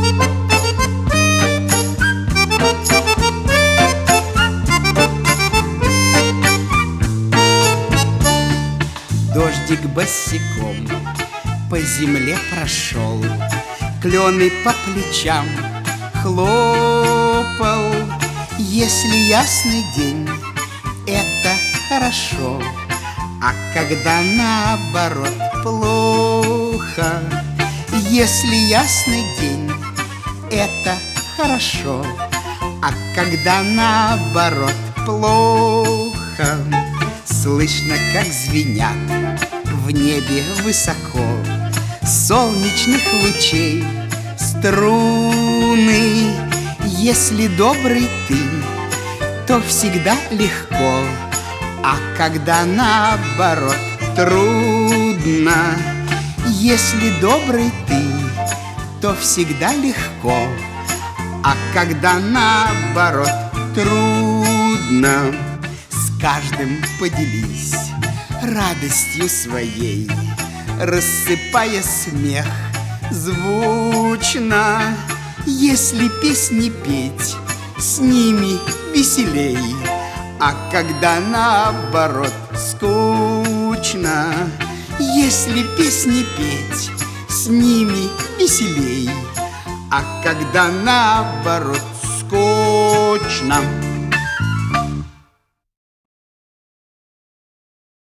Дождик босиком по земле прошел, клены по плечам хлопал. Если ясный день, это хорошо, а когда наоборот плохо. Если ясный день, это хорошо, а когда наоборот плохо. Слышно, как звенят в небе высоко солнечных лучей струны. Если добрый ты, то всегда легко, а когда наоборот трудно. Если добрый ты, то всегда легко, а когда наоборот трудно. С каждым поделись радостью своей, рассыпая смех звучно. Если песни петь, с ними веселей, а когда наоборот скучно. Если песни петь, с ними веселей, а когда наоборот скучно.